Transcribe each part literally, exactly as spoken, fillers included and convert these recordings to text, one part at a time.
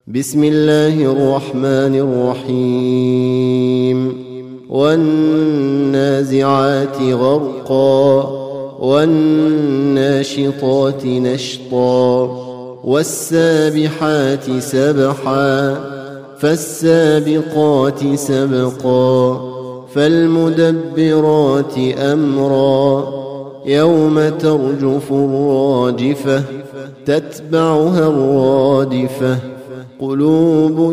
بسم الله الرحمن الرحيم والنازعات غرقا والناشطات نشطا والسابحات سبحا فالسابقات سبقا فالمدبرات أمرا يوم ترجف الراجفة تتبعها الرادفة قلوب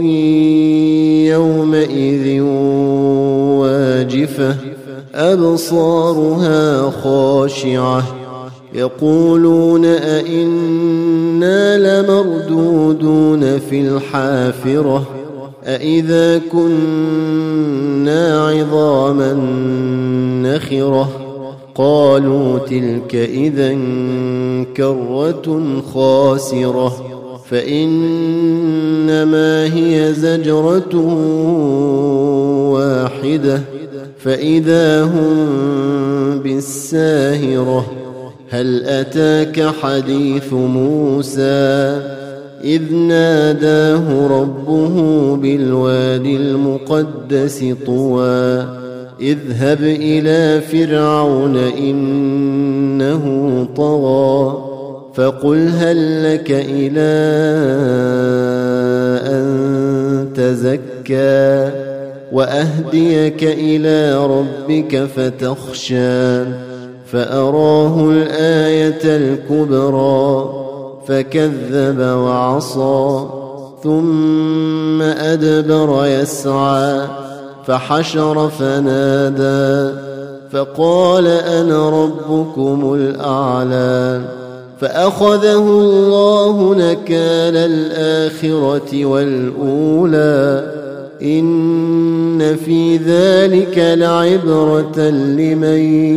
يومئذ واجفة أبصارها خاشعة يقولون أئنا لمردودون في الحافرة أئذا كنا عظاما نخرة قالوا تلك إذا كرة خاسرة فإنما هي زجرة واحدة فإذا هم بالساهرة هل أتاك حديث موسى إذ ناداه ربه بالوادي المقدس طوى اذهب إلى فرعون إنه طغى فقل هل لك إلى أن تزكى وأهديك إلى ربك فتخشى فأراه الآية الكبرى فكذب وعصى ثم أدبر يسعى فحشر فنادى فقال أنا ربكم الأعلى فأخذه الله نكال الآخرة والأولى إن في ذلك لعبرة لمن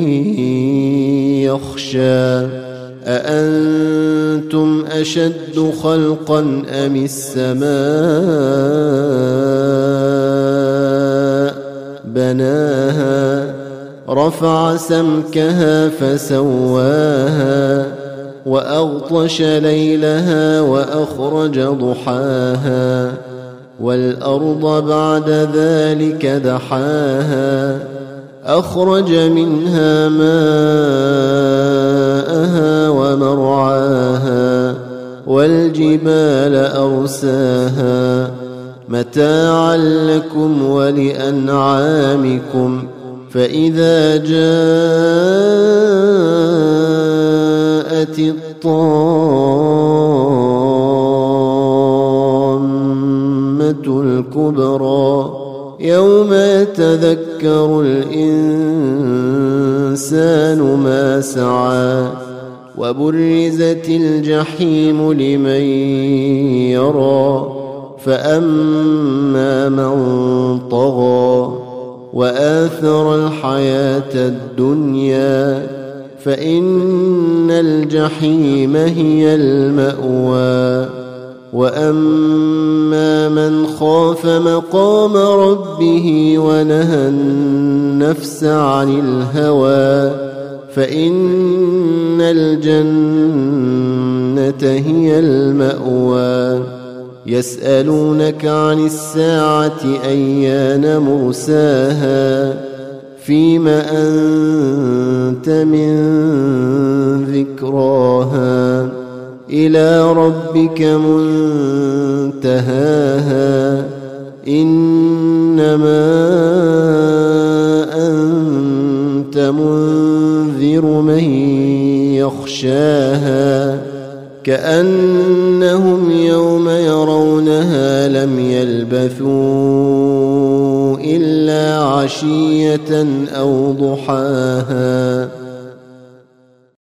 يخشى أأنتم أشد خلقا أم السماء بناها رفع سمكها فسواها وأغطش ليلها وأخرج ضحاها والأرض بعد ذلك دحاها أخرج منها ماءها ومرعاها والجبال أرساها متاعا لكم ولأنعامكم فإذا جاءت الطامة الكبرى يوم يتذكر الإنسان ما سعى وبرزت الجحيم لمن يرى فأما من طغى وآثر الحياة الدنيا فإن الجحيم هي المأوى وأما من خاف مقام ربه ونهى النفس عن الهوى فإن الجنة هي المأوى يسألونك عن الساعة أيان مرساها فيم أنت من ذكراها إلى ربك منتهاها إنما أنت منذر من يخشاها كأنهم يوم يرونها لم يلبثوا إلا عشية أو ضحاها